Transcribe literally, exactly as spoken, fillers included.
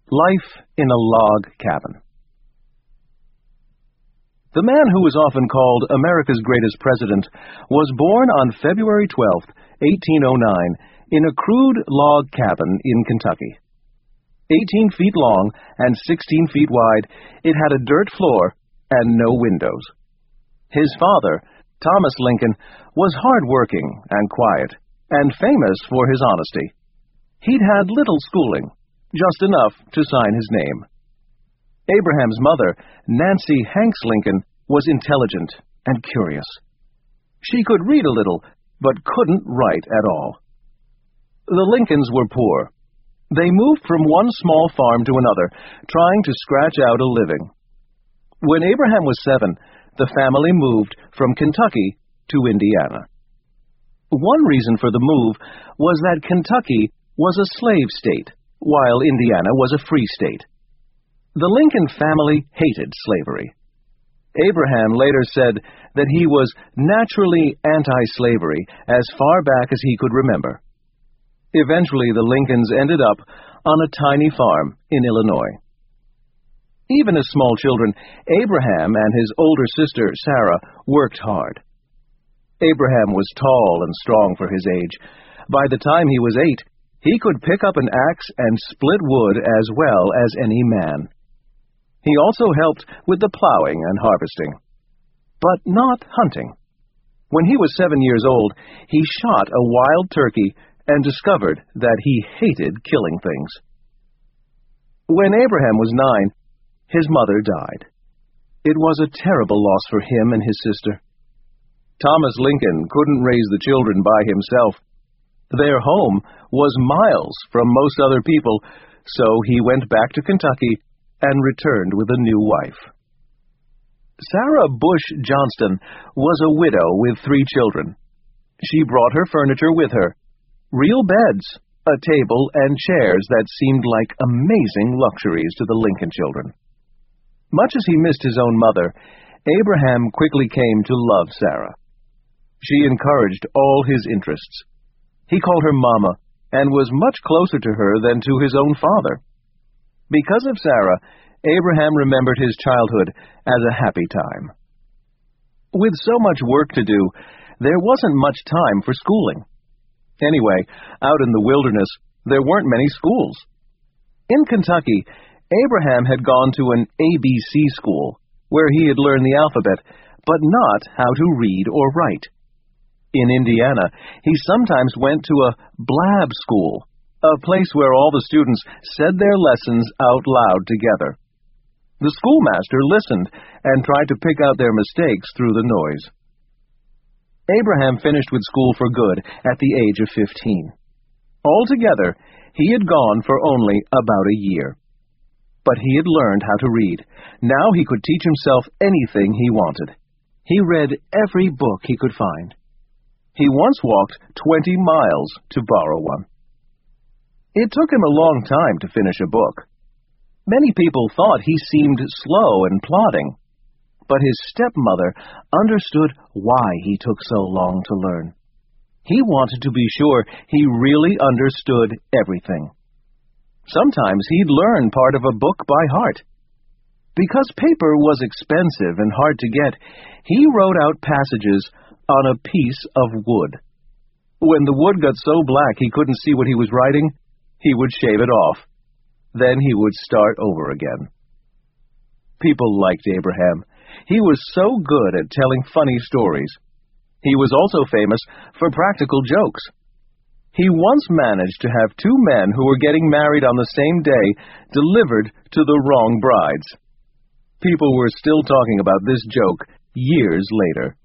Life in a Log Cabin. The man who was often called America's greatest president was born on February twelfth, eighteen oh nine, in a crude log cabin in Kentucky. Eighteen feet long and sixteen feet wide, it had a dirt floor and no windows. His father, Thomas Lincoln, was hard-working and quiet, and famous for his honesty. He'd had little schooling, just enough to sign his name. Abraham's mother, Nancy Hanks Lincoln, was intelligent and curious. She could read a little, but couldn't write at all. The Lincolns were poor. They moved from one small farm to another, trying to scratch out a living. When Abraham was seven, the family moved from Kentucky to Indiana. One reason for the move was that Kentucky was a slave state, while Indiana was a free state. The Lincoln family hated slavery. Abraham later said that he was naturally anti-slavery as far back as he could remember. Eventually, the Lincolns ended up on a tiny farm in Illinois. Even as small children, Abraham and his older sister, Sarah, worked hard. Abraham was tall and strong for his age. By the time he was eight, he could pick up an axe and split wood as well as any man. He also helped with the plowing and harvesting, but not hunting. When he was seven years old, he shot a wild turkey and discovered that he hated killing things. When Abraham was nine, his mother died. It was a terrible loss for him and his sister. Thomas Lincoln couldn't raise the children by himself. Their home was miles from most other people, so he went back to Kentucky and returned with a new wife. Sarah Bush Johnston was a widow with three children. She brought her furniture with her: real beds, a table, and chairs that seemed like amazing luxuries to the Lincoln children. Much as he missed his own mother, Abraham quickly came to love Sarah. She encouraged all his interests. He called her Mama, and was much closer to her than to his own father. Because of Sarah, Abraham remembered his childhood as a happy time. With so much work to do, there wasn't much time for schooling. Anyway, out in the wilderness, there weren't many schools. In Kentucky, Abraham had gone to an A B C school, where he had learned the alphabet, but not how to read or write. In Indiana, he sometimes went to a blab school, a place where all the students said their lessons out loud together. The schoolmaster listened and tried to pick out their mistakes through the noise. Abraham finished with school for good at the age of fifteen. Altogether, he had gone for only about a year. But he had learned how to read. Now he could teach himself anything he wanted. He read every book he could find. He once walked twenty miles to borrow one. It took him a long time to finish a book. Many people thought he seemed slow and plodding, but his stepmother understood why he took so long to learn. He wanted to be sure he really understood everything. Sometimes he'd learn part of a book by heart. Because paper was expensive and hard to get, he wrote out passages on a piece of wood. When the wood got so black he couldn't see what he was writing, he would shave it off. Then he would start over again. People liked Abraham. He was so good at telling funny stories. He was also famous for practical jokes. He once managed to have two men who were getting married on the same day delivered to the wrong brides. People were still talking about this joke years later.